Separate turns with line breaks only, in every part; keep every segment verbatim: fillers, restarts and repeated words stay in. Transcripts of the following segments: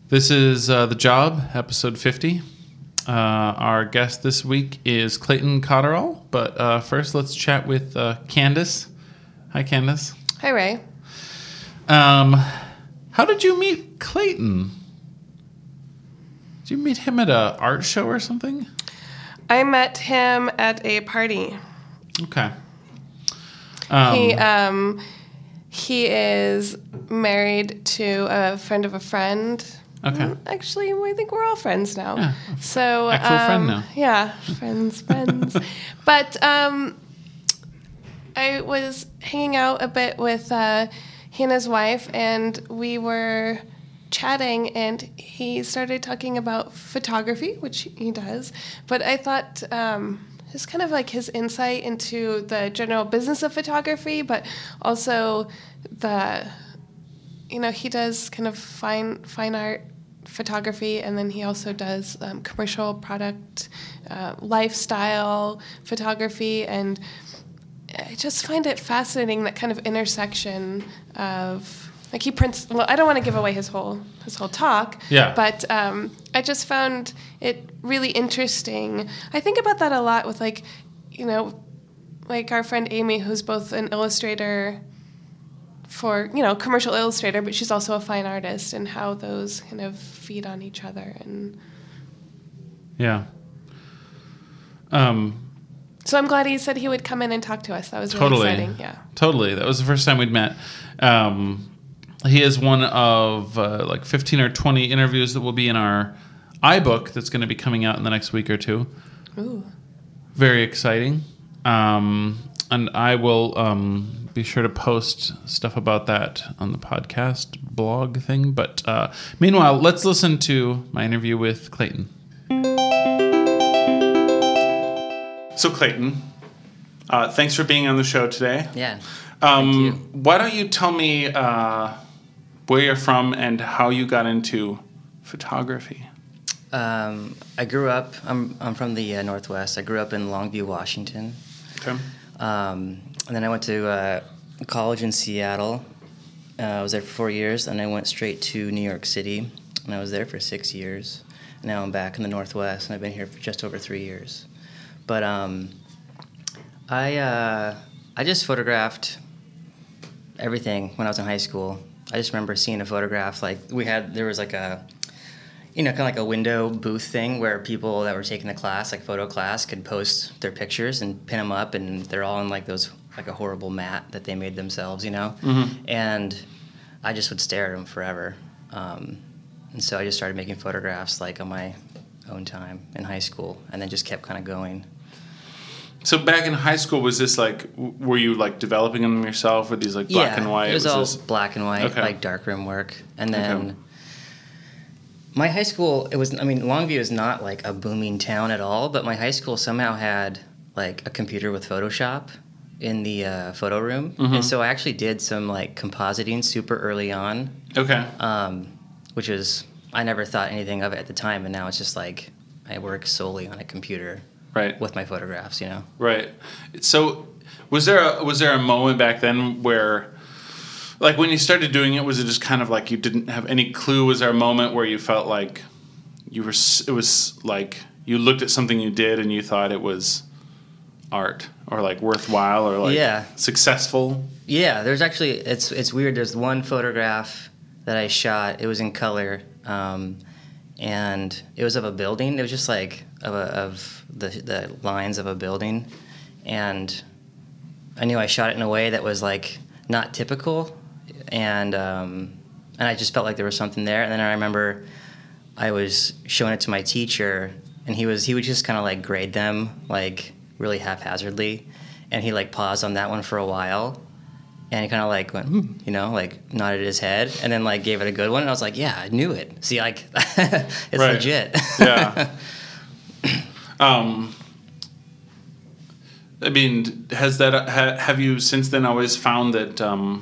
This is uh, The Job, episode fifty. Uh, our guest this week is Clayton Cotterill, but uh, first let's chat with uh, Candace. Hi, Candace.
Hi, Ray.
Um, how did you meet Clayton? Did you meet him at an art show or something?
I met him at a party.
Okay. Um,
he um, he is married to a friend of a friend.
Okay.
Actually, I think we're all friends now.
Yeah,
so
actual
um,
friend now.
Yeah, friends, friends. But um, I was hanging out a bit with uh, he and his wife, and we were chatting, and he started talking about photography, which he does. But I thought um, just kind of like his insight into the general business of photography, but also the, you know, he does kind of fine fine art photography, and then he also does um, commercial product, uh, lifestyle photography, and I just find it fascinating, that kind of intersection of, like, he prints, well, I don't want to give away his whole his whole talk,
yeah.
but um, I just found it really interesting. I think about that a lot with, like, you know, like our friend Amy, who's both an illustrator for, you know, commercial illustrator, but she's also a fine artist, and how those kind of feed on each other. And
yeah. Um.
So I'm glad he said he would come in and talk to us. That was really
Totally.
exciting. Yeah.
Totally. That was the first time we'd met. Um, he is one of uh, like fifteen or twenty interviews that will be in our iBook that's going to be coming out in the next week or two.
Ooh.
Very exciting. Um, and I will um, be sure to post stuff about that on the podcast blog thing. But uh, meanwhile, let's listen to my interview with Clayton. So, Clayton, uh, thanks for being on the show today.
Yeah.
Um,
Thank you.
Why don't you tell me uh, where you're from and how you got into photography?
Um, I grew up, I'm I'm from the uh, Northwest. I grew up in Longview, Washington.
Okay.
Um, and then I went to uh, college in Seattle. Uh, I was there for four years, and I went straight to New York City, and I was there for six years. Now I'm back in the Northwest, and I've been here for just over three years. But um, I uh, I just photographed everything when I was in high school. I just remember seeing a photograph, like we had, there was like a, you know, kind of like a window booth thing where people that were taking the class, like photo class, could post their pictures and pin them up, and they're all in like those, like a horrible mat that they made themselves, you know?
Mm-hmm.
And I just would stare at them forever. Um, and so I just started making photographs like on my own time in high school, and then just kept kind of going.
So back in high school, was this like, w- were you like developing them yourself? Were these like black
yeah,
and white?
it was,
was
all
this...
black and white,
Okay.
like darkroom work. And then
Okay.
my high school, it was, I mean, Longview is not like a booming town at all, but my high school somehow had like a computer with Photoshop in the uh, photo room.
Mm-hmm.
And so I actually did some like compositing super early on.
Okay.
Um, which is, I never thought anything of it at the time, and now it's just like I work solely on a computer.
Right.
With my photographs, you know.
Right. So, was there a, was there a moment back then where, like, when you started doing it, was it just kind of like you didn't have any clue? Was there a moment where you felt like you were? It was like you looked at something you did and you thought it was art or like worthwhile or like
yeah.
successful?
Yeah. There's actually, it's it's weird. There's one photograph that I shot. It was in color. Um, and it was of a building. It was just like of, a, of the the lines of a building, and I knew I shot it in a way that was like not typical, and um, and I just felt like there was something there. And then I remember I was showing it to my teacher, and he was he would just kind of like grade them like really haphazardly, and he like paused on that one for a while. And he kind of like went, hmm, you know, like nodded his head, and then like gave it a good one. And I was like, yeah, I knew it. See, like, it's
Right.
legit.
Yeah. um, I mean, has that ha, have you since then always found that, um,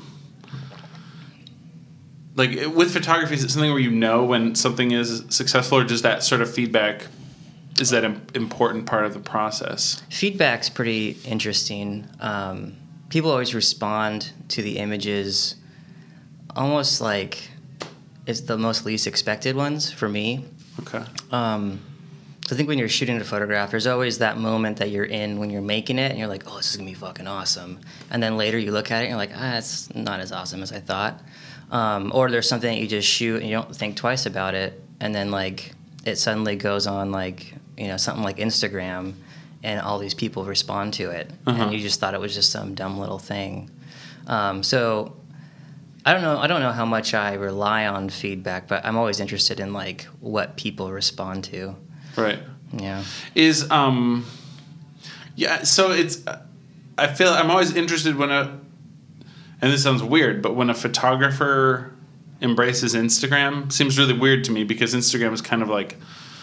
like with photography, is it something where you know when something is successful, or does that sort of feedback, is that an important part of the process?
Feedback's pretty interesting. Um, people always respond to the images almost like is the most least expected ones for me.
Okay.
Um, so I think when you're shooting a photograph, there's always that moment that you're in when you're making it, and you're like, oh, this is gonna be fucking awesome. And then later you look at it, and you're like, ah, it's not as awesome as I thought. Um, or there's something that you just shoot and you don't think twice about it, and then like it suddenly goes on like, you know, something like Instagram, and all these people respond to it,
uh-huh.
and you just thought it was just some dumb little thing. Um, so I don't know. I don't know how much I rely on feedback, but I'm always interested in like what people respond to.
Right.
Yeah.
Is um, yeah. So it's. I feel I'm always interested when a, and this sounds weird, but when a photographer embraces Instagram, seems really weird to me because Instagram is kind of like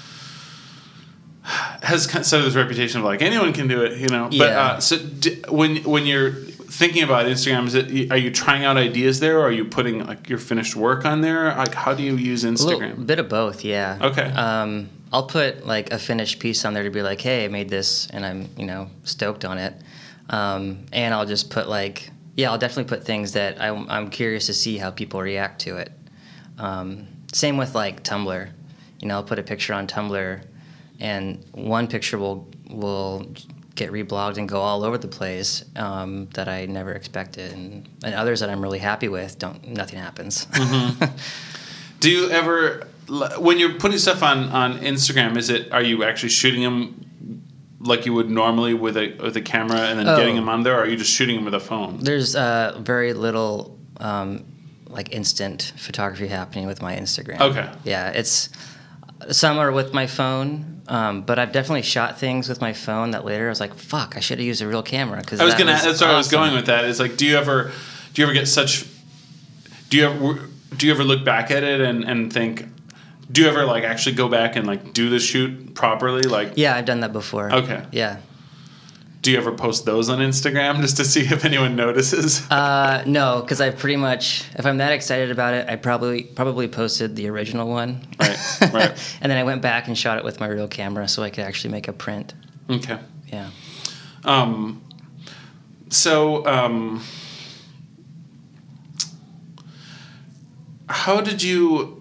has kind of sort of this reputation of like anyone can do it, you know.
Yeah.
But uh, so d- when when you're thinking about Instagram, is it, are you trying out ideas there, or are you putting like your finished work on there? Like, how do you use Instagram?
A little bit of both, yeah.
Okay.
Um, I'll put like a finished piece on there to be like, hey, I made this, and I'm you know stoked on it. Um, and I'll just put like, yeah, I'll definitely put things that I'm, I'm curious to see how people react to it. Um, same with like Tumblr. You know, I'll put a picture on Tumblr, and one picture will will get reblogged and go all over the place um, that I never expected, and, and others that I'm really happy with, don't nothing happens.
Mm-hmm. Do you ever, when you're putting stuff on, on Instagram, is it are you actually shooting them like you would normally with a with a camera and then
Oh.
getting them on there, or are you just shooting them with a phone?
There's uh, very little um, like instant photography happening with my Instagram.
Okay.
Yeah, it's some are with my phone, um, but I've definitely shot things with my phone that later I was like, "Fuck, I should have used a real camera." Because
I was
that
gonna.
was
That's where I was
awesome.
going with that. Is like, do you ever, do you ever get such, do you ever, do you ever look back at it and, and think, do you ever like actually go back and like do the shoot properly? Like,
Yeah, I've done that before.
Okay.
Yeah.
do you ever post those on Instagram just to see if anyone notices?
Uh, no, because I pretty much, if I'm that excited about it, I probably probably posted the original one.
Right, right.
And then I went back and shot it with my real camera so I could actually make a print.
Okay.
Yeah.
Um, so, um, how did you,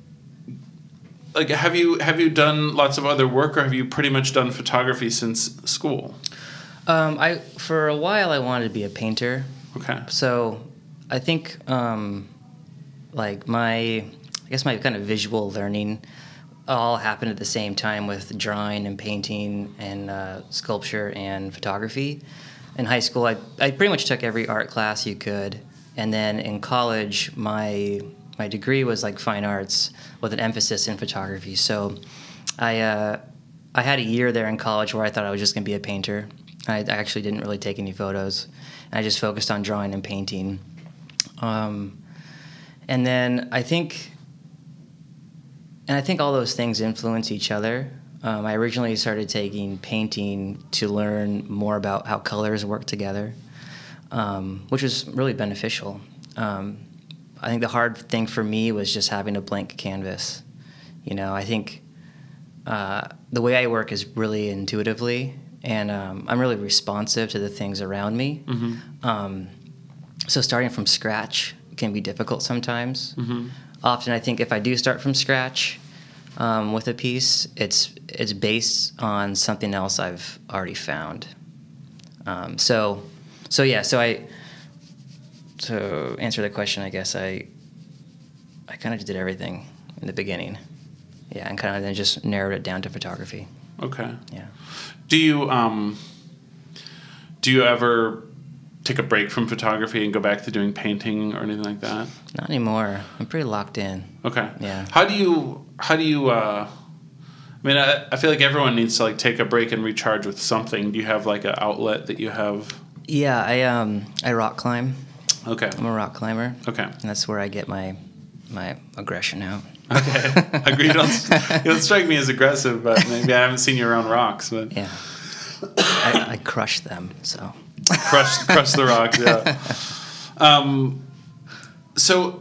like, have you have you done lots of other work, or have you pretty much done photography since school?
Um, I for a while I wanted to be a painter.
Okay.
So I think um, like my I guess my kind of visual learning all happened at the same time with drawing and painting and uh, sculpture and photography. In high school, I I pretty much took every art class you could, and then in college, my my degree was like fine arts with an emphasis in photography. So I uh, I had a year there in college where I thought I was just going to be a painter. I actually didn't really take any photos. I just focused on drawing and painting. Um, and then I think, and I think all those things influence each other. Um, I originally started taking painting to learn more about how colors work together, um, which was really beneficial. Um, I think the hard thing for me was just having a blank canvas. You know, I think uh, the way I work is really intuitively, and um, I'm really responsive to the things around me. Mm-hmm. Um, so starting from scratch can be difficult sometimes. Mm-hmm. Often I think if I do start from scratch um, with a piece, it's it's based on something else I've already found. Um, so, so yeah, so I, to answer the question, I guess I, I kind of did everything in the beginning. Yeah, and kind of then just narrowed it down to photography.
Okay.
Yeah.
Do you um, do you ever take a break from photography and go back to doing painting or anything like that?
Not anymore. I'm pretty locked in.
Okay.
Yeah.
How do you how do you uh, I mean I, I feel like everyone needs to like take a break and recharge with something. Do you have like an outlet that you have?
Yeah, I um I rock climb.
Okay.
I'm a rock climber.
Okay.
And that's where I get my my aggression out.
Okay. Agree. You don't, you don't strike me as aggressive, but maybe I haven't seen you around rocks. But
Yeah. I, I crush them, so.
crush crush the rocks, yeah. Um, so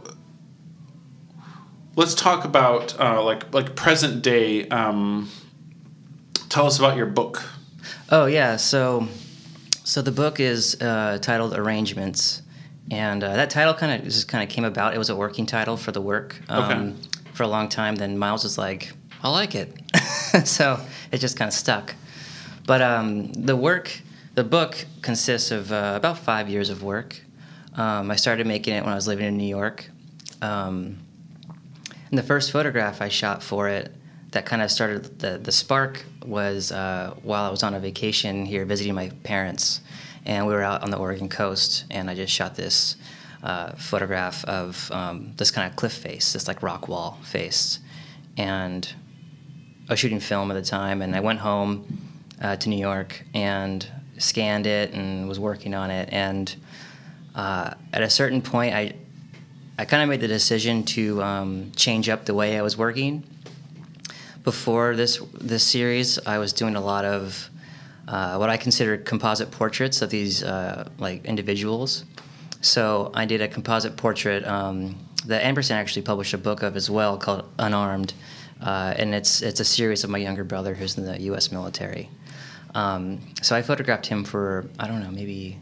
let's talk about uh, like like present day. Um, tell us about your book.
Oh yeah, so so the book is uh, titled Arrangements, and uh, that title kind of just kind of came about. It was a working title for the work um,
Okay.
for a long time. Then Miles was like, "I like it," so it just kind of stuck. But um, the work, the book consists of uh, about five years of work. Um, I started making it when I was living in New York. Um, and the first photograph I shot for it that kind of started the, the spark was uh, while I was on a vacation here visiting my parents. And we were out on the Oregon coast, and I just shot this uh, photograph of um, this kind of cliff face, this like rock wall face. And I was shooting film at the time, and I went home uh, to New York and scanned it and was working on it. And uh, at a certain point, I I kind of made the decision to um, change up the way I was working. Before this this series, I was doing a lot of uh, what I considered composite portraits of these uh, like individuals. So I did a composite portrait um, that Ampersand actually published a book of as well called Unarmed, uh, and it's it's a series of my younger brother who's in the U S military. Um, so I photographed him for I don't know maybe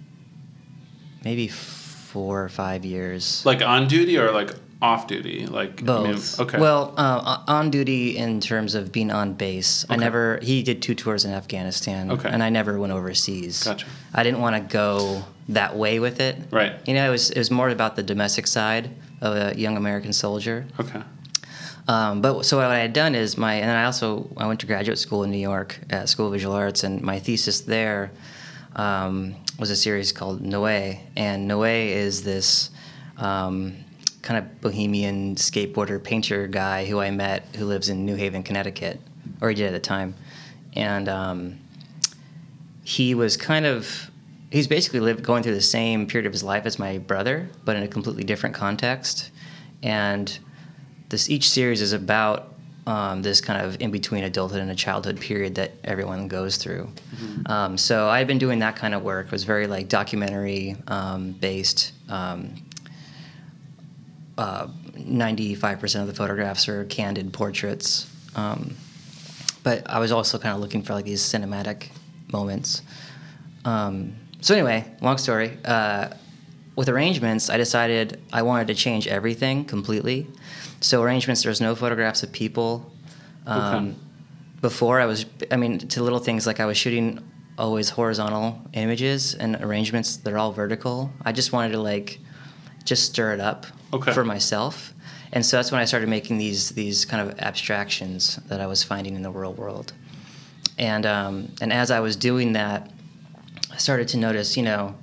maybe four or five years.
Like on duty or like off duty? Like
Both.
I mean, okay.
Well, uh, on duty in terms of being on base. I
Okay.
never. He did two tours in Afghanistan.
Okay.
And I never went overseas.
Gotcha.
I didn't want to go that way with it.
Right.
You know, it was it was more about the domestic side of a young American soldier.
Okay.
Um, but so what I had done is my, and I also I went to graduate school in New York at School of Visual Arts, and my thesis there um, was a series called Noé, and Noé is this um, kind of bohemian skateboarder painter guy who I met who lives in New Haven, Connecticut, or he did at the time, and um, he was kind of he's basically lived going through the same period of his life as my brother, but in a completely different context, and this each series is about um, this kind of in between adulthood and a childhood period that everyone goes through. Mm-hmm. Um, so I've been doing that kind of work. It was very like documentary um, based. Um, uh, ninety-five percent of the photographs are candid portraits, um, but I was also kind of looking for like these cinematic moments. Um, so anyway, long story. Uh, with arrangements, I decided I wanted to change everything completely. So arrangements, there's no photographs of people. Um,
Okay.
Before I was, I mean, to little things like I was shooting always horizontal images, and arrangements, they're all vertical. I just wanted to like, just stir it up
Okay.
for myself. And so that's when I started making these these kind of abstractions that I was finding in the real world. And um, and as I was doing that, I started to notice, you know,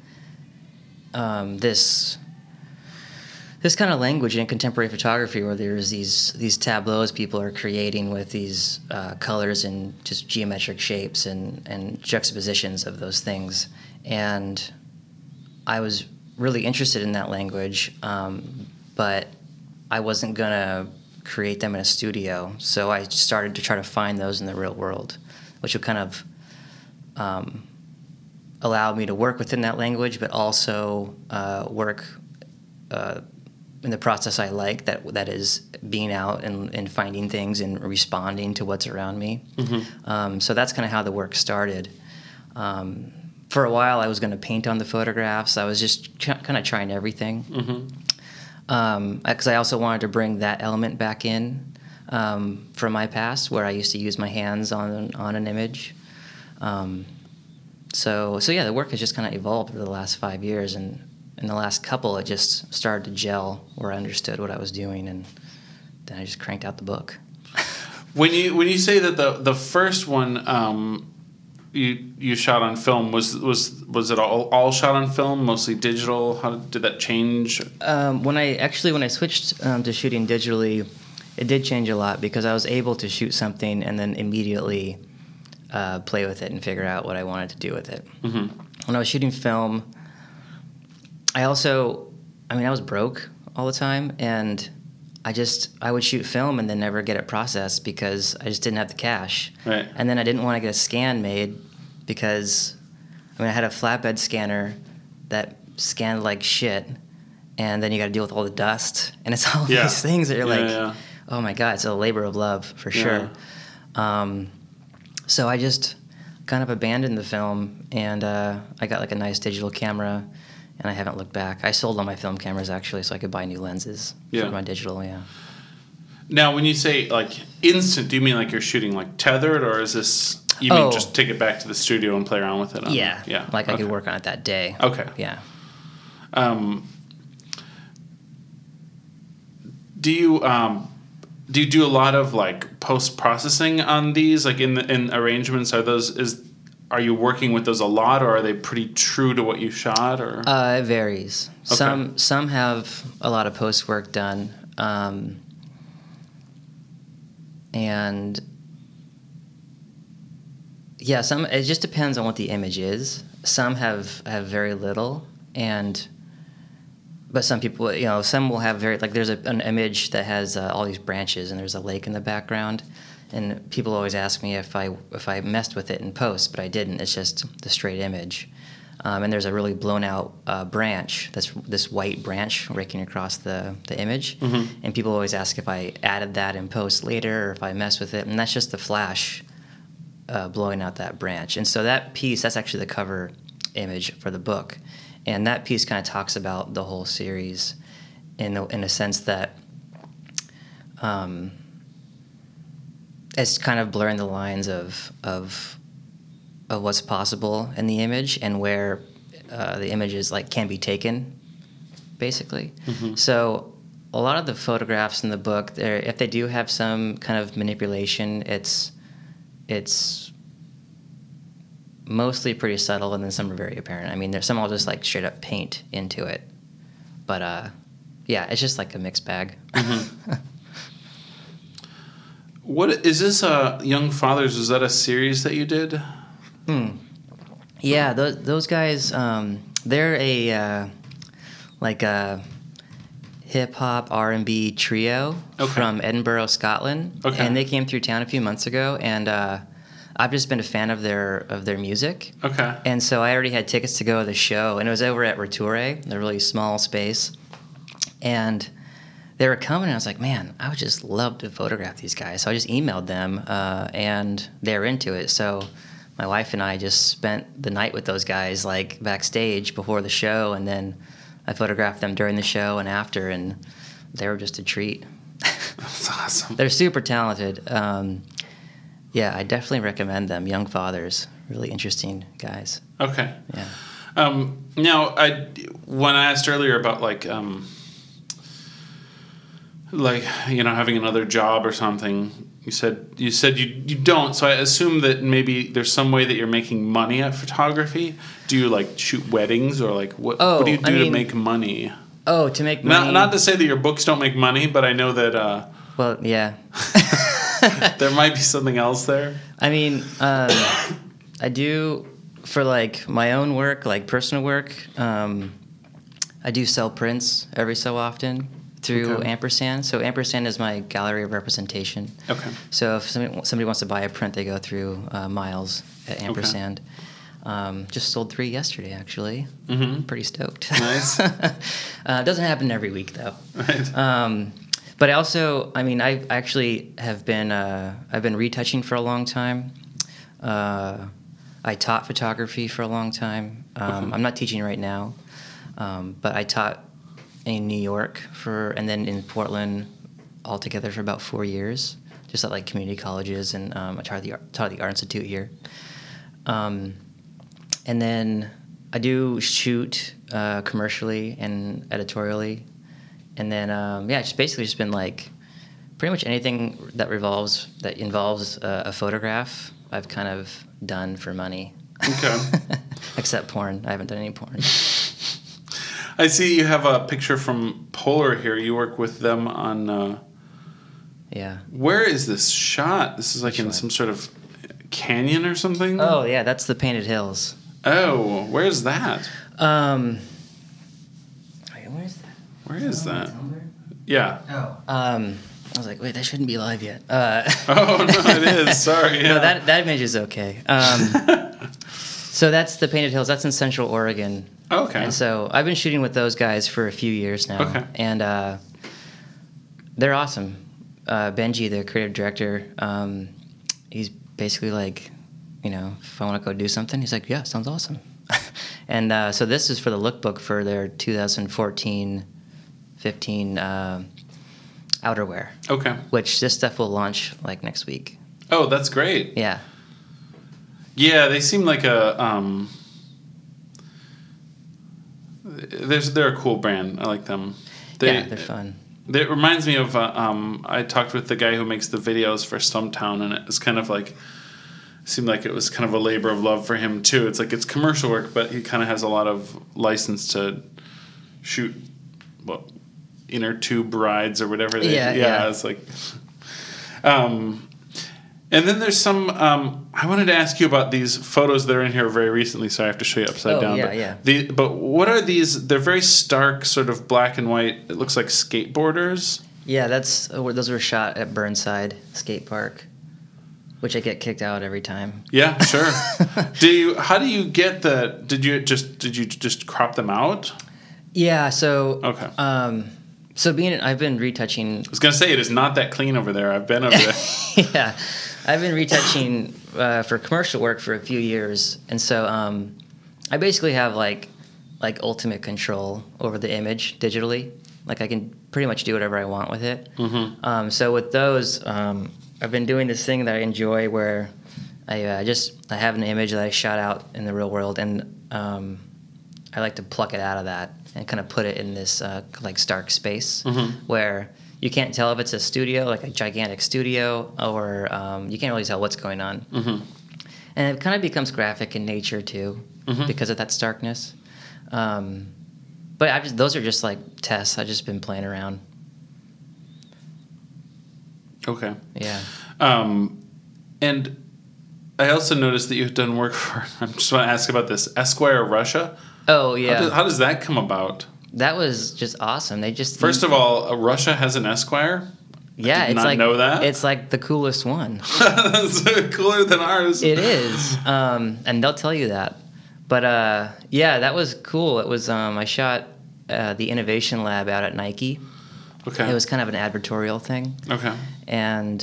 um, this this kind of language in contemporary photography where there's these these tableaus people are creating with these uh, colors and just geometric shapes and, and juxtapositions of those things. And I was really interested in that language, um, but I wasn't going to create them in a studio. So I started to try to find those in the real world, which would kind of um, allow me to work within that language, but also uh, work uh, in the process I like, that that is being out and, and finding things and responding to what's around me. Mm-hmm. Um, so that's kind of how the work started. Um, for a while, I was going to paint on the photographs. I was just ch- kind of trying everything. Mm-hmm. Um, because I also wanted to bring that element back in um, from my past, where I used to use my hands on on an image. Um, so so yeah, the work has just kind of evolved over the last five years, and in the last couple, it just started to gel, where I understood what I was doing, and then I just cranked out the book.
When you when you say that the the first one um, you you shot on film, was was was it all all shot on film, mostly digital? How did that change?
Um, when I actually when I switched um, to shooting digitally, it did change a lot because I was able to shoot something and then immediately uh, play with it and figure out what I wanted to do with it. Mm-hmm. When I was shooting film, I also, I mean, I was broke all the time, and I just, I would shoot film and then never get it processed because I just didn't have the cash.
Right.
And then I didn't want to get a scan made because, I mean, I had a flatbed scanner that scanned like shit, and then you got to deal with all the dust, and it's all
Yeah.
these things that you're
Yeah,
like,
yeah.
oh my God, it's a labor of love for sure. Um, so I just kind of abandoned the film, and uh, I got like a nice digital camera and I haven't looked back. I sold all my film cameras actually, so I could buy new lenses
Yeah.
for my digital. Yeah.
Now, when you say like instant, do you mean like you're shooting like tethered, or is this you mean
Oh.
just take it back to the studio and play around with it? On,
Yeah.
yeah.
Like I
okay.
could work on it that day.
Okay.
Yeah.
Um, do you um, do you do a lot of like post processing on these, like in the, in arrangements? Are those is are you working with those a lot, or are they pretty true to what you shot? Or
Uh, it varies.
Okay.
Some some have a lot of post work done, um, and yeah, some it just depends on what the image is. Some have have very little, and but some people, you know, some will have very like there's a, an image that has uh, all these branches and there's a lake in the background, and people always ask me if I if I messed with it in post, but I didn't. It's just the straight image. Um, and there's a really blown out uh, branch, that's this white branch raking across the, the image.
Mm-hmm.
And people always ask if I added that in post later or if I messed with it. And that's just the flash uh, blowing out that branch. And so that piece, that's actually the cover image for the book. And that piece kind of talks about the whole series in, the, in a sense that um, it's kind of blurring the lines of of of what's possible in the image and where uh, the images like can be taken, basically.
Mm-hmm.
So a lot of the photographs in the book, they're- if they do have some kind of manipulation, it's it's mostly pretty subtle, and then some are very apparent. I mean, there's some I'll just like straight up paint into it, but uh, yeah, it's just like a mixed bag.
Mm-hmm. What is this? Uh, Young Fathers, was that a series that you did?
Hmm. Yeah, those those guys, um, they're a uh, like a hip hop R and B trio
Okay.
from Edinburgh, Scotland,
Okay.
and they came through town a few months ago, and uh, I've just been a fan of their of their music,
Okay.
and so I already had tickets to go to the show, and it was over at Retoure, a really small space, and they were coming, and I was like, man, I would just love to photograph these guys. So I just emailed them, uh, and they were into it. So my wife and I just spent the night with those guys, like backstage before the show, and then I photographed them during the show and after, and they were just a treat.
That's awesome.
They're super talented. Um, yeah, I definitely recommend them. Young Fathers, really interesting guys.
Okay.
Yeah.
Um, now, I when I asked earlier about like um, like you know having another job or something, you said you said you you don't. So I assume that maybe there's some way that you're making money at photography. Do you like shoot weddings or like what?
Oh,
what do you do
I
to
mean,
make money?
Oh, to make money.
Not not to say that your books don't make money, but I know that uh,
Well, yeah.
there might be something else there.
I mean, um, I do for like my own work, like personal work. Um, I do sell prints every so often through
Okay.
Ampersand. So Ampersand is my gallery of representation.
Okay.
So if somebody, somebody wants to buy a print, they go through uh, Miles at Ampersand. Um, just sold three yesterday, actually.
Mm-hmm.
Pretty stoked.
Nice.
uh, it doesn't happen every week, though.
Right.
Um, but I also, I mean, I actually have been, uh, I've been retouching for a long time. Uh, I taught photography for a long time. Um,
Okay.
I'm not teaching right now, um, but I taught in New York for, and then in Portland altogether for about four years, just at like community colleges, and um, I taught at the Art, taught at the Art Institute here. Um, and then I do shoot uh, commercially and editorially. And then, um, yeah, it's basically just been like pretty much anything that revolves, that involves uh, a photograph, I've kind of done for money.
Okay.
Except porn. I haven't done any porn.
I see you have a picture from Polar here. You work with them on. Uh,
Yeah.
where is this shot? This is like
Which
in
one?
some sort of canyon or something.
Oh, yeah, that's the Painted Hills.
Oh, where's that?
Um, wait, where's that?
Where is
Oh,
that?
Tumblr?
Yeah.
Oh. Um, I was like, wait, that shouldn't be live yet. Uh,
Oh no, it is. Sorry. Yeah.
No, that that image is okay. Um, so that's the Painted Hills. That's in Central Oregon.
Okay.
And so I've been shooting with those guys for a few years now.
Okay.
And uh, they're awesome. Uh, Benji, the creative director, um, he's basically like, you know, if I want to go do something, he's like, yeah, sounds awesome. And uh, so this is for the lookbook for their two thousand fourteen fifteen uh, outerwear.
Okay.
Which this stuff will launch like next week.
Oh, that's great.
Yeah.
Yeah, they seem like a um. There's they're a cool brand. I like them. They,
yeah, they're fun.
It reminds me of uh, um. I talked with the guy who makes the videos for Stumptown, and it was kind of like seemed like it was kind of a labor of love for him too. It's like it's commercial work, but he kind of has a lot of license to shoot what inner tube rides or whatever. They,
yeah,
yeah,
yeah.
It's like. Um, and then there's some. Um, I wanted to ask you about these photos that are in here very recently, so I have to show you upside
oh,
down.
Yeah,
but
yeah.
The, but what are these? They're very stark, sort of black and white. It looks like skateboarders.
Yeah, that's those were shot at Burnside Skate Park, which I get kicked out every time.
Yeah, sure. do you? How do you get the? Did you just? Did you just crop them out?
Yeah. So.
Okay.
Um, so being, I've been retouching.
I was gonna say it is not that clean over there. I've been over there.
Yeah, I've been retouching uh, for commercial work for a few years, and so um, I basically have like like ultimate control over the image digitally. Like I can pretty much do whatever I want with it.
Mm-hmm.
Um, so with those, um, I've been doing this thing that I enjoy where I uh, just I have an image that I shot out in the real world, and um, I like to pluck it out of that and kind of put it in this uh, like stark space
Mm-hmm.
where you can't tell if it's a studio, like a gigantic studio, or um, you can't really tell what's going on.
Mm-hmm.
And it kind of becomes graphic in nature too,
Mm-hmm.
because of that starkness. Um, but I just those are just like tests. I've just been playing around.
Okay.
Yeah.
Um, and I also noticed that you've done work for. I just want to ask about this Esquire Russia.
Oh yeah.
How does, how does that come about?
That was just awesome. They just
First of all, uh, Russia has an Esquire.
yeah,
I did
it's
not
like
know that.
it's like the coolest one.
That's cooler than ours.
It is, um, and they'll tell you that. But uh, yeah, that was cool. It was um, I shot uh, the Innovation Lab out at Nike.
Okay.
It was kind of an advertorial thing,
Okay.
and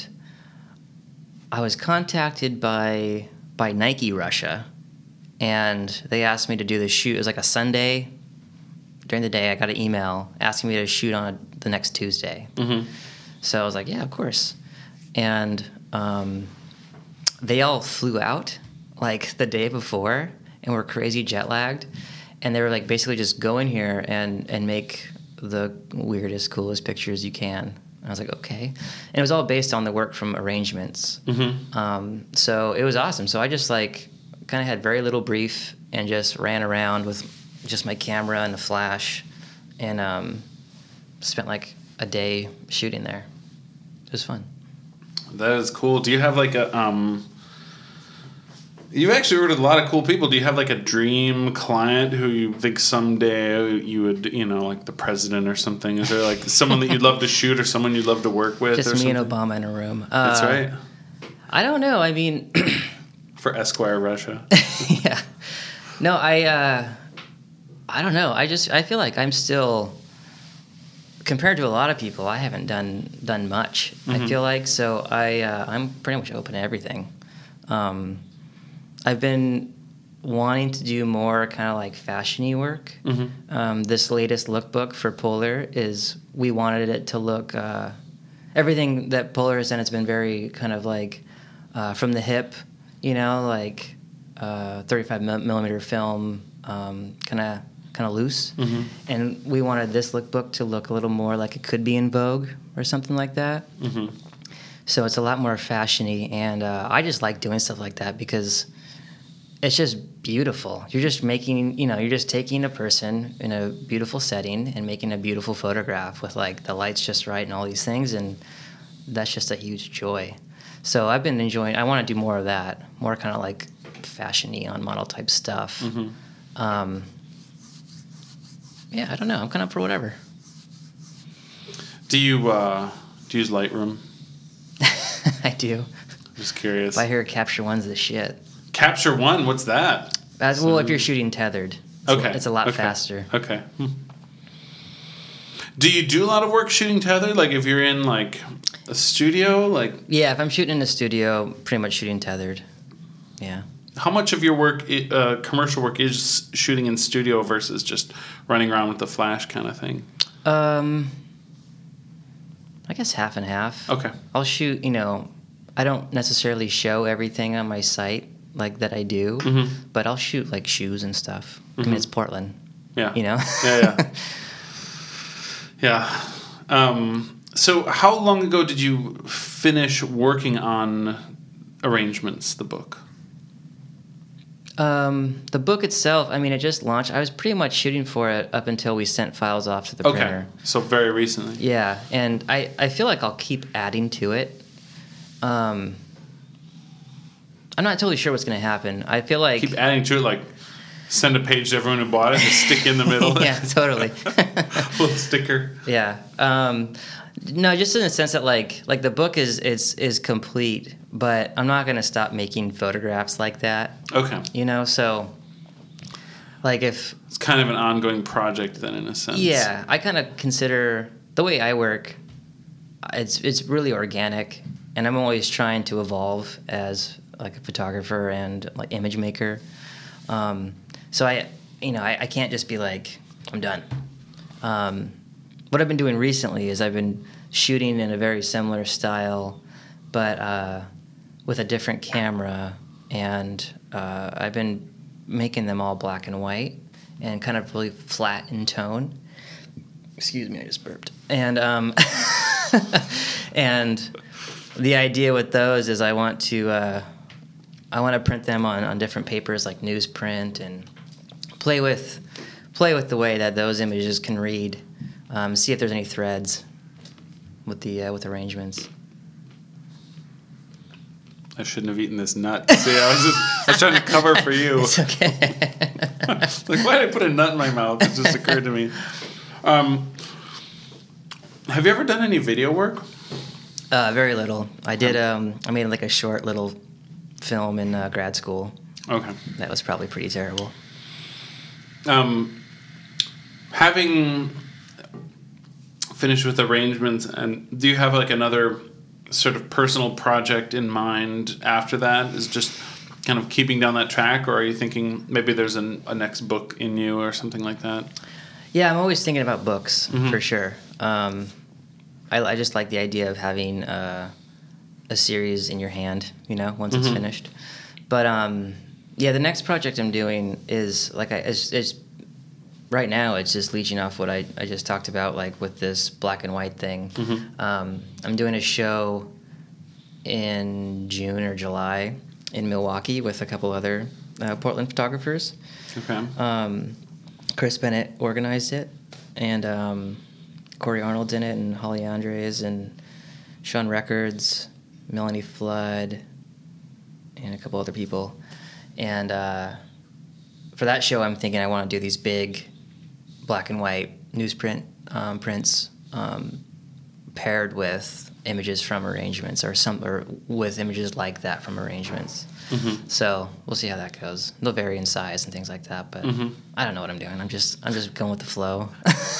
I was contacted by by Nike Russia, and they asked me to do the shoot. It was like a Sunday. During the day, I got an email asking me to shoot on a, the next Tuesday.
Mm-hmm.
So I was like, yeah, of course. And um, they all flew out like the day before and were crazy jet lagged. And they were like, basically just go in here and, and make the weirdest, coolest pictures you can. And I was like, okay. And it was all based on the work from Arrangements.
Mm-hmm.
Um, so it was awesome. So I just like kind of had very little brief and just ran around with just my camera and a flash and um, spent like a day shooting there. It was fun.
That is cool. Do you have like a um? You actually worked with a lot of cool people. Do you have like a dream client who you think someday you would, you know, like the president or something? Is there like someone that you'd love to shoot or someone you'd love to work with?
Just
or
me
something?
and Obama in a room.
That's
Uh,
right.
I don't know. I mean,
For Esquire Russia.
yeah. No, I. Uh, I don't know. I just I feel like I'm still compared to a lot of people. I haven't done done much.
Mm-hmm.
I feel like so I uh, I'm pretty much open to everything. Um, I've been wanting to do more kind of like fashiony work.
Mm-hmm.
Um, this latest lookbook for Polar is we wanted it to look uh, everything that Polar has done. It's been very kind of like uh, from the hip, you know, like uh, thirty-five millimeter film, um, kind of kind of loose.
Mm-hmm.
And we wanted this lookbook to look a little more like it could be in Vogue or something like that.
Mm-hmm.
So it's a lot more fashiony, and uh, I just like doing stuff like that because it's just beautiful. You're just making, you know, you're just taking a person in a beautiful setting and making a beautiful photograph with like the lights just right and all these things, and that's just a huge joy. So I've been enjoying. I want to do more of that, more kind of like fashiony on model type stuff.
Mm-hmm.
Um, yeah, I don't know. I'm kind of up for whatever.
Do you uh, do you use Lightroom?
I do.
Just curious.
If I hear Capture One's the shit.
Capture One. What's that?
As well, if you're shooting tethered, it's,
Okay.
it's a lot
okay.
faster.
Okay. Hmm. Do you do a lot of work shooting tethered? Like if you're in like a studio, like
Yeah, if I'm shooting in a studio, pretty much shooting tethered. Yeah.
how much of your work, i- uh, commercial work, is shooting in studio versus just running around with the flash kind of thing?
Um, I guess half and half.
Okay.
I'll shoot, you know, I don't necessarily show everything on my site like that I do,
Mhm.
but I'll shoot like shoes and stuff. I
Mhm.
mean, it's Portland,
Yeah.
you know?
Yeah, yeah. Yeah. Um, so how long ago did you finish working on Arrangements, the book?
Um, the book itself, I mean, it just launched. I was pretty much shooting for it up until we sent files off to the
Okay.
printer.
So very recently.
Yeah, and I, I feel like I'll keep adding to it. Um, I'm not totally sure what's going to happen. I feel like...
Keep adding to it, like send a page to everyone who bought it and stick in the middle.
Yeah, totally.
Little sticker.
Yeah. Um, no, just in the sense that like like the book is is is complete, but I'm not gonna stop making photographs like that.
Okay.
You know, so like if
It's kind of an ongoing project then, in a sense.
yeah, I kind of consider the way I work. It's it's really organic, and I'm always trying to evolve as like a photographer and like image maker. Um, so I, you know, I, I can't just be like I'm done. Um, what I've been doing recently is I've been shooting in a very similar style, but uh, with a different camera, and uh, I've been making them all black and white and kind of really flat in tone. Excuse me, I just burped. And um, and the idea with those is I want to uh, I want to print them on, on different papers like newsprint and play with play with the way that those images can read. Um, see if there's any threads with the uh, with arrangements.
I shouldn't have eaten this nut. See, I was just I was trying to cover for you.
It's okay.
Like, why did I put a nut in my mouth? It just occurred to me. Um, have you ever done any video work?
uh, very little. I did. Um, I made like a short little film in uh, grad school.
Okay.
That was probably pretty terrible.
Um, having finished with Arrangements, and do you have like another sort of personal project in mind after that? Is just kind of keeping down that track, or are you thinking maybe there's an, a next book in you or something like that?
Yeah, I'm always thinking about books
Mhm.
for sure. Um, I, I just like the idea of having uh, a series in your hand, you know, once
Mhm.
it's finished. But um, yeah, the next project I'm doing is like I it's, it's right now it's just leeching off what I, I just talked about, like with this black and white thing.
Mhm.
Um, I'm doing a show in June or July in Milwaukee with a couple other uh, Portland photographers.
Okay.
Um, Chris Bennett organized it, and um, Corey Arnold's in it, and Holly Andres, and Sean Records, Melanie Flood, and a couple other people. And uh, for that show, I'm thinking I want to do these big black and white newsprint um, prints um, paired with images from arrangements, or some, or with images like that from arrangements.
Mm-hmm.
So we'll see how that goes. They'll vary in size and things like that, but
Mhm.
I don't know what I'm doing. I'm just I'm just going with the flow.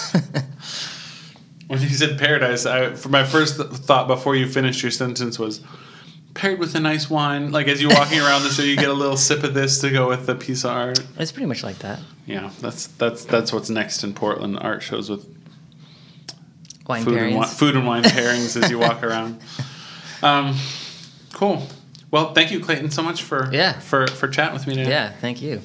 When you said paradise, I, for my first th- thought before you finished your sentence was paired with a nice wine. Like as you're walking around the show, you get a little sip of this to go with the piece of art.
It's pretty much like that.
Yeah, that's that's that's what's next in Portland, art shows with
Wine
food and,
pairings.
wi- food and wine pairings as you walk around. Um, cool. Well, thank you, Clayton, so much for
Yeah.
for for chatting with me today.
Yeah, thank you.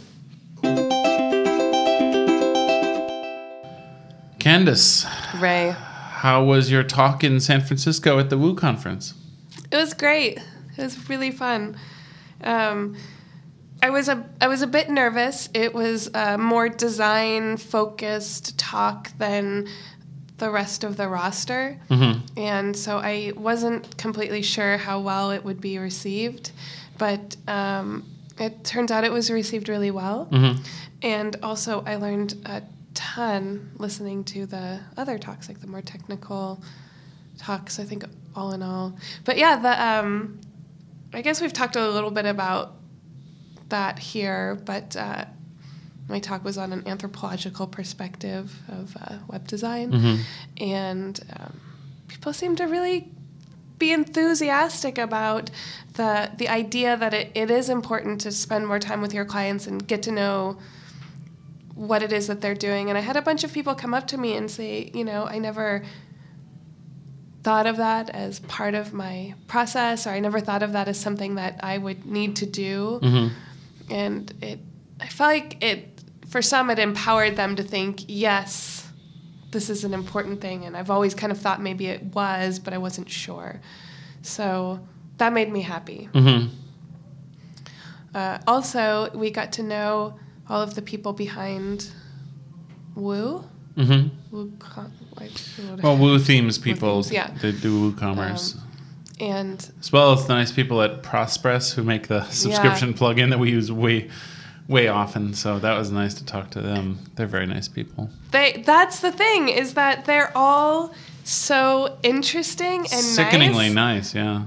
Candace,
Ray.
how was your talk in San Francisco at the W O O conference?
It was great. It was really fun. Um, I was a I was a bit nervous. It was a more design focused talk than the rest of the roster,
Mm-hmm.
and so I wasn't completely sure how well it would be received. But um, it turns out it was received really well,
Mm-hmm.
and also I learned a ton listening to the other talks, like the more technical talks, I think, all in all. But yeah, the um, I guess we've talked a little bit about that here, but uh, my talk was on an anthropological perspective of uh, web design,
Mm-hmm.
and um, people seem to really be enthusiastic about the the idea that it, it is important to spend more time with your clients and get to know what it is that they're doing. And I had a bunch of people come up to me and say, you know, I never thought of that as part of my process, or I never thought of that as something that I would need to do.
Mm-hmm.
And it, I felt like it, for some, it empowered them to think, yes, this is an important thing. And I've always kind of thought maybe it was, but I wasn't sure. So that made me happy.
Mm-hmm.
Uh, also, we got to know all of the people behind Woo.
Mm-hmm.
Woo com- like,
Well, Woo Themes people,
Themes, yeah.
they do WooCommerce.
Um, and
as well as the nice people at Prospress who make the subscription
Yeah.
plugin that we use way, way often. So that was nice to talk to them. They're very nice people.
they that's the thing, is that they're all so interesting and
Sickeningly
nice.
nice, yeah.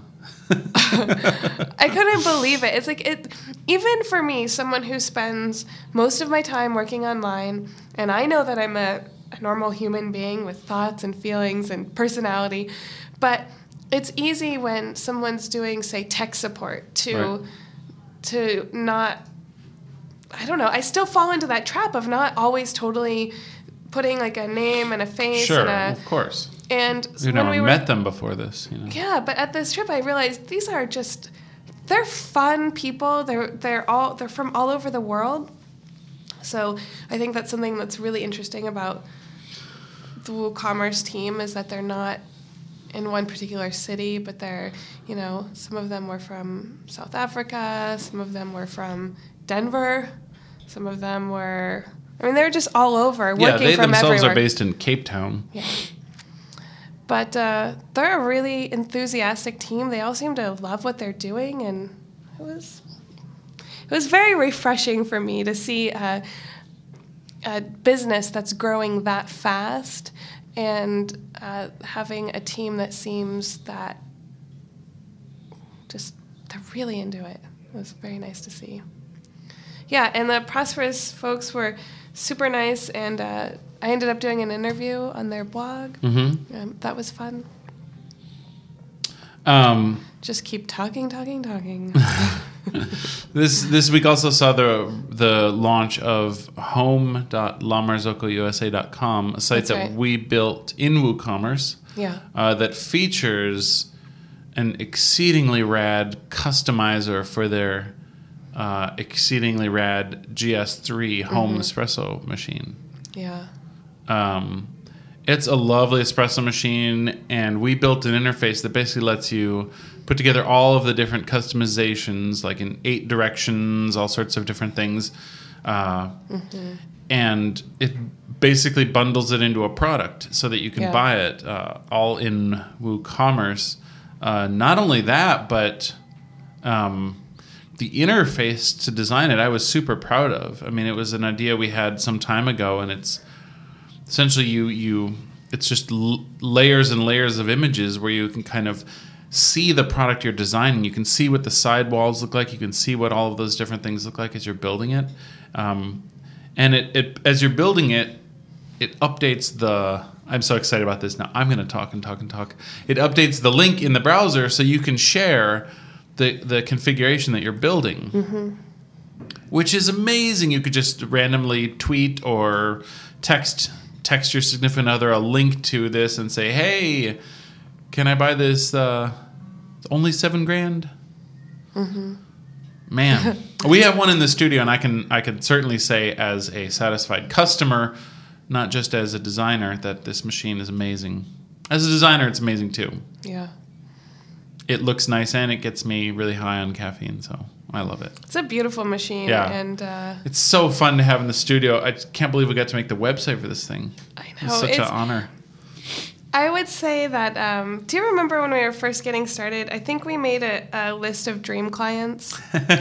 I couldn't believe it. It's like it, even for me, someone who spends most of my time working online, and I know that I'm a, a normal human being with thoughts and feelings and personality, but it's easy when someone's doing, say, tech support to
Right.
to not. I don't know. I still fall into that trap of not always totally putting like a name and a face
Sure,
and a
of course.
and
We've
when
never
we were,
met them before this, you know.
Yeah, but at this trip, I realized these are just, they're fun people. They're they're all they're from all over the world. So I think that's something that's really interesting about the WooCommerce team, is that they're not in one particular city, but they're, you know, some of them were from South Africa, some of them were from Denver, some of them were, I mean, they're just all over, working
Yeah, they
from
themselves
everywhere.
are based in Cape Town.
Yeah. But uh, they're a really enthusiastic team. They all seem to love what they're doing, and it was it was very refreshing for me to see a, a business that's growing that fast, and uh, having a team that seems that just they're really into it. It was very nice to see. Yeah, and the Prosperous folks were super nice, and uh, I ended up doing an interview on their blog.
Mm-hmm.
Um, that was fun.
Um,
Just keep talking, talking, talking.
this this week also saw the the launch of home dot la marzocco u s a dot com, a site
That's
that
right.
we built in WooCommerce
Yeah.
uh, that features an exceedingly rad customizer for their uh, exceedingly rad G S three home
Mm-hmm.
espresso machine.
Yeah.
Um, it's a lovely espresso machine, and we built an interface that basically lets you put together all of the different customizations, like in eight directions, all sorts of different things. Uh,
Mm-hmm.
And it basically bundles it into a product so that you can
Yeah.
buy it uh, all in WooCommerce. Uh, not only that, but um, the interface to design it, I was super proud of. I mean, it was an idea we had some time ago, and it's essentially you you it's just l- layers and layers of images where you can kind of see the product you're designing. You can see what the sidewalls look like. You can see what all of those different things look like as you're building it. Um, and it, it as you're building it, it updates the. I'm so excited about this now. I'm going to talk and talk and talk. It updates the link in the browser so you can share the the configuration that you're building,
Mm-hmm.
which is amazing. You could just randomly tweet or text text your significant other a link to this and say, "Hey, can I buy this? Uh, it's only seven grand."
Mm-hmm.
Man, we have one in the studio, and I can I can certainly say as a satisfied customer, not just as a designer, that this machine is amazing. As a designer, it's amazing too.
Yeah.
It looks nice, and it gets me really high on caffeine, so I love it.
It's a beautiful machine.
Yeah.
And uh,
It's so fun to have in the studio. I can't believe we got to make the website for this thing.
I
It's
know.
such
it's,
an honor.
I would say that, um, do you remember when we were first getting started? I think we made a, a list of dream clients.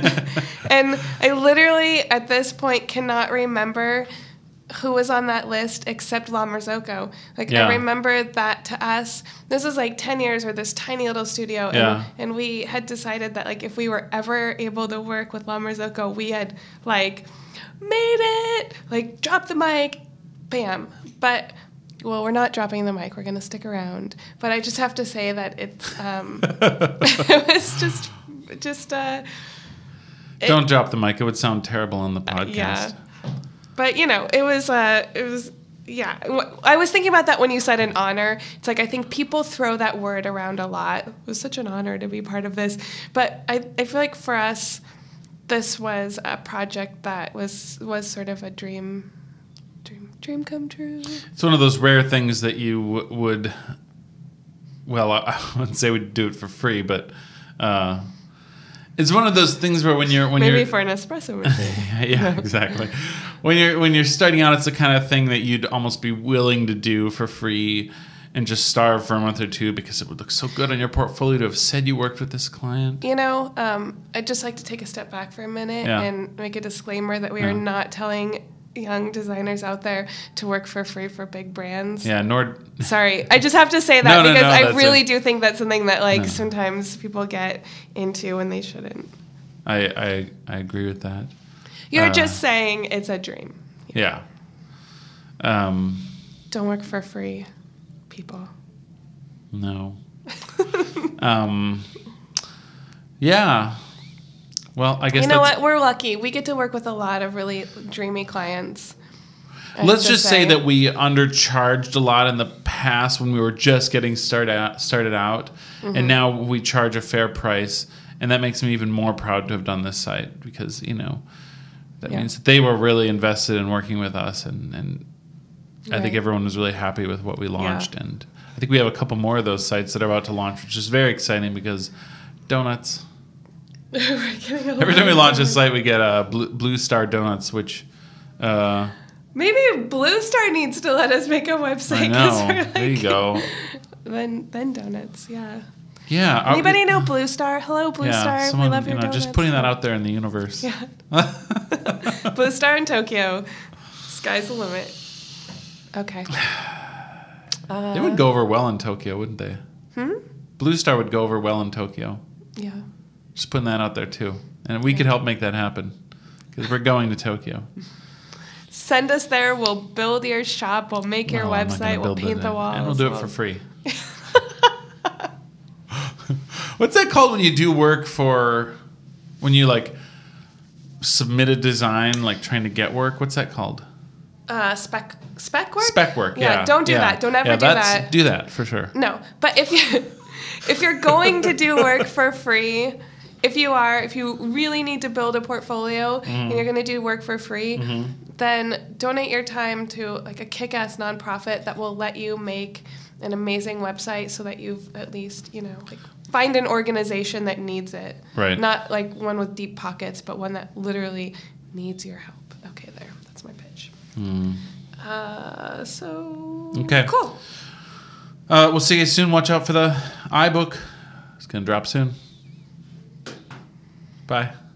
And I literally, at this point, cannot remember who was on that list except La Marzocco. Like,
Yeah.
I remember that to us, this was like ten years with this tiny little studio. And,
Yeah.
and we had decided that, like, if we were ever able to work with La Marzocco, we had, like, made it, like, drop the mic, bam. But well, we're not dropping the mic. We're going to stick around. But I just have to say that it's, um, it was just, just, uh, it,
Don't drop the mic. It would sound terrible on the podcast.
Uh, yeah. But, you know, it was, uh, it was, yeah. I was thinking about that when you said an honor. It's like, I think people throw that word around a lot. It was such an honor to be part of this. But I, I feel like for us, this was a project that was, was sort of a dream, dream, dream come true.
It's one of those rare things that you w- would, well, I, I wouldn't say we'd do it for free, but uh, it's one of those things where when you're when
maybe
you're
for an espresso machine.
yeah, exactly. When you're when you're starting out, it's the kind of thing that you'd almost be willing to do for free and just starve for a month or two because it would look so good on your portfolio to have said you worked with this client.
You know, um, I'd just like to take a step back for a minute
Yeah.
and make a disclaimer that we
Yeah.
are not telling young designers out there to work for free for big brands.
Yeah, nor
Sorry, I just have to say that
No, no,
because
no,
I
that's
really
a-
do think that's something that like
No.
sometimes people get into when they shouldn't.
I I, I agree with that.
You're
Uh,
just saying it's a dream.
Yeah. Um,
Don't work for free, people.
no. um, yeah. Well, I guess
You know
that's,
what? We're lucky. We get to work with a lot of really dreamy clients. I have
let's
to
just say that we undercharged a lot in the past when we were just getting started out, started out,
Mm-hmm.
and now we charge a fair price, and that makes me even more proud to have done this site because you know that
Yeah.
means that they were really invested in working with us, and and I think
Right.
everyone was really happy with what we launched, and I think we have a couple more of those sites that are about to launch, which is very exciting because donuts.
We're getting a
Every
lot
time we
of
launch a
donuts.
site, we get uh, Blue, Blue Star Donuts, which uh,
Maybe Blue Star needs to let us make a website.
I
'cause
know.
we're like,
There you go.
Then, then donuts, yeah.
Yeah. are-
Anybody know Blue Star? Hello, Blue
yeah,
Star.
someone,
we love your
you know,
donuts.
just putting that out there in the universe.
Yeah. Blue Star in Tokyo. Sky's the limit. Okay.
They would go over well in Tokyo, wouldn't they?
Hmm?
Blue Star would go over well in Tokyo.
Yeah.
Just putting that out there too, and we could help make that happen because we're going to Tokyo.
Send us there. We'll build your shop. We'll make your
No, I'm not gonna
website. We'll
build
paint
it,
the walls.
and we'll do it for free. What's that called when you do work for, when you like submit a design, like trying to get work? What's that called?
Uh, spec spec work.
Spec work.
Yeah,
Yeah.
don't do
yeah.
that. Don't ever
yeah,
do
that's,
that.
Do that for sure.
No, but if you if you're going to do work for free, if you are, if you really need to build a portfolio
Mm.
and you're going to do work for free,
Mm-hmm.
then donate your time to like a kick-ass nonprofit that will let you make an amazing website so that you've at least, you know, like find an organization that needs it.
Right.
Not like one with deep pockets, but one that literally needs your help. Okay, there. That's my pitch.
Mm.
Uh, so
Okay.
cool.
Uh, we'll see you soon. Watch out for the iBook. It's going to drop soon. Bye.